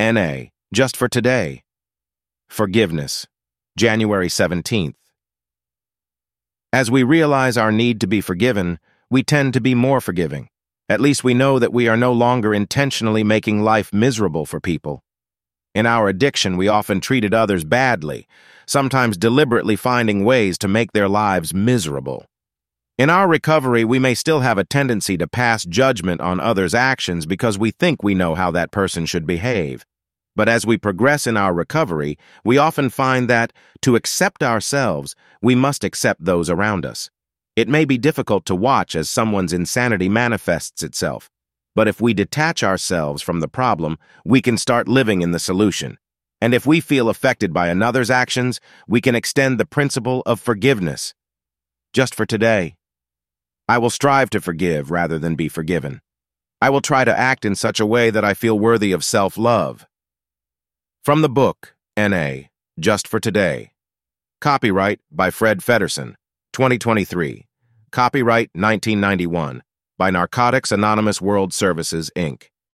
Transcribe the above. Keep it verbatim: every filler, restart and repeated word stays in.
N A, just for today. Forgiveness, January seventeenth. As we realize our need to be forgiven, we tend to be more forgiving. At least we know that we are no longer intentionally making life miserable for people. In our addiction, we often treated others badly, sometimes deliberately finding ways to make their lives miserable. In our recovery, we may still have a tendency to pass judgment on others' actions because we think we know how that person should behave. But as we progress in our recovery, we often find that, to accept ourselves, we must accept those around us. It may be difficult to watch as someone's insanity manifests itself, but if we detach ourselves from the problem, we can start living in the solution. And if we feel affected by another's actions, we can extend the principle of forgiveness. Just for today, I will strive to forgive rather than be forgiven. I will try to act in such a way that I feel worthy of self-love. From the book, N A, Just for Today. Copyright by Fred Feddersen, twenty twenty-three. Copyright nineteen ninety-one, by Narcotics Anonymous World Services, Incorporated